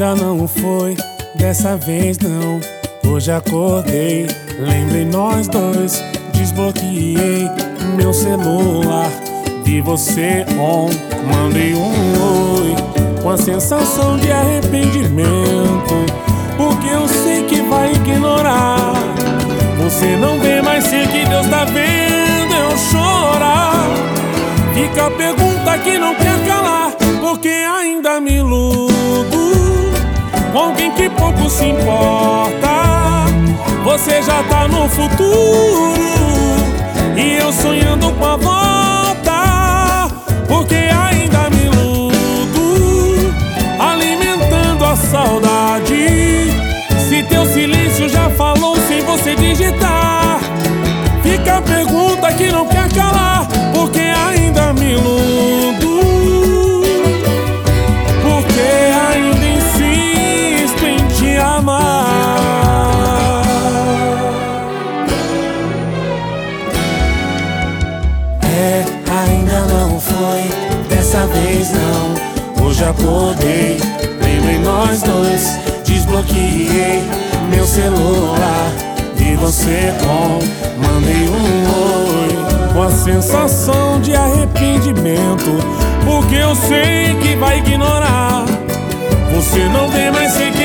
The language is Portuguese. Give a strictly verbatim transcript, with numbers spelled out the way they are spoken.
Ainda não foi, dessa vez não. Hoje acordei, lembrei nós dois. Desbloqueei meu celular, vi você on, mandei um oi, com a sensação de arrependimento, porque eu sei que vai ignorar. Você não vê, mas sei que Deus tá vendo eu chorar. Fica a pergunta que não quer calar, porque ainda me iludo com alguém que pouco se importa. Você já tá no futuro e eu sonhando com a volta, porque ainda me iludo alimentando a saudade. Se teu silêncio já falou sem você digitar, fica a pergunta que não quer calar, porque ainda me iludo, porque ainda insisto em te amar. É, ainda não foi, dessa vez não. Hoje acordei, lembrei nós dois. Desbloqueei meu celular, vi você on, mandei um oi, com a sensação de arrependimento, porque eu sei que vai ignorar. Você não vê, mas sei que